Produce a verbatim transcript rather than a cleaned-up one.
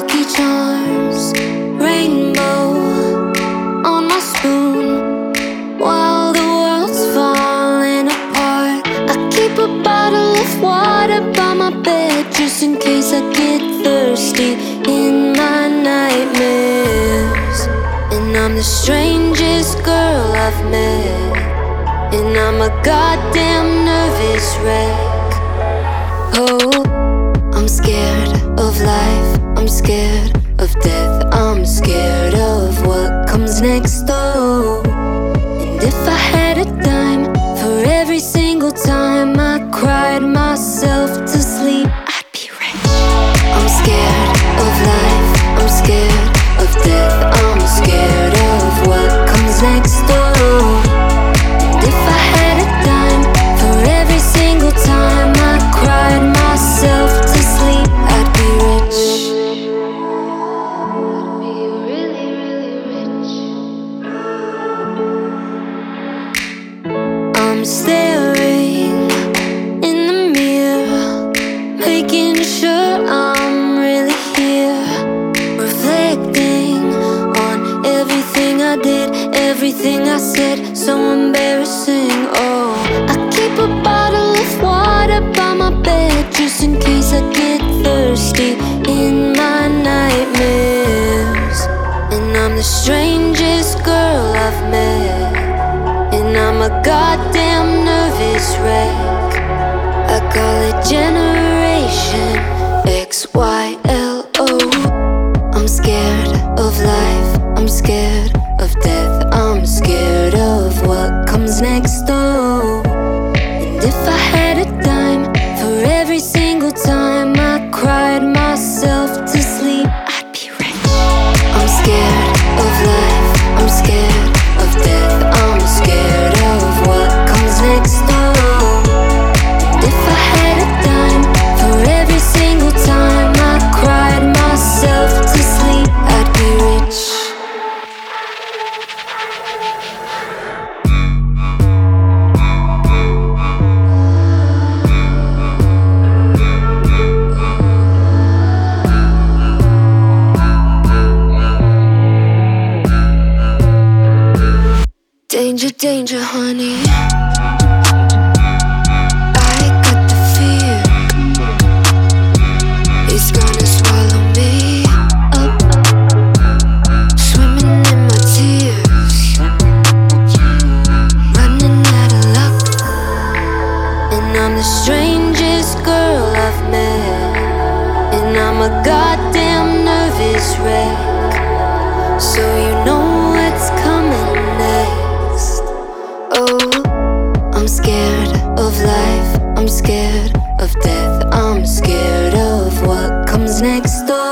Lucky Charms, rainbow on my spoon while the world's falling apart. I keep a bottle of water by my bed just in case I get thirsty in my nightmares. And I'm the strangest girl I've met, and I'm a goddamn nervous wreck. Oh, I'm scared of life, I'm scared of death, I'm scared of what comes next. Oh, and if I had a dime for every single time I cried myself to sleep, I'd be rich. I'm scared of life, I'm scared of death, I'm scared of what comes next. Oh, and if I had a dime for every single time I cried myself to sleep, I'd be rich. I'd be really, really rich. I'm staring in the mirror, making sure I'm really here, reflecting on everything I did, everything I said, so embarrassing. Oh, I keep a bottle of water by my bed just in case I get thirsty in my nightmares. And I'm the strangest girl I've met, and I'm a goddamn nervous wreck. I call it Generation X Y L O. I'm scared of life, I'm scared of death, I'm scared of what comes next. Oh, and if I had a dime for every single time I cried myself to sleep, I'd be rich. I'm scared of life, I'm scared of death, I'm scared of what comes next. Oh, and if I had a dime for every single time I cried myself to sleep, I'd be rich. Danger, danger, honey, I got the fear. It's gonna swallow me up, swimming in my tears, running out of luck. And I'm the strangest girl I've met, and I'm a goddamn nervous wreck. So you know what's coming next. Oh, I'm scared of life, I'm scared of death, I'm scared of what comes next. Oh,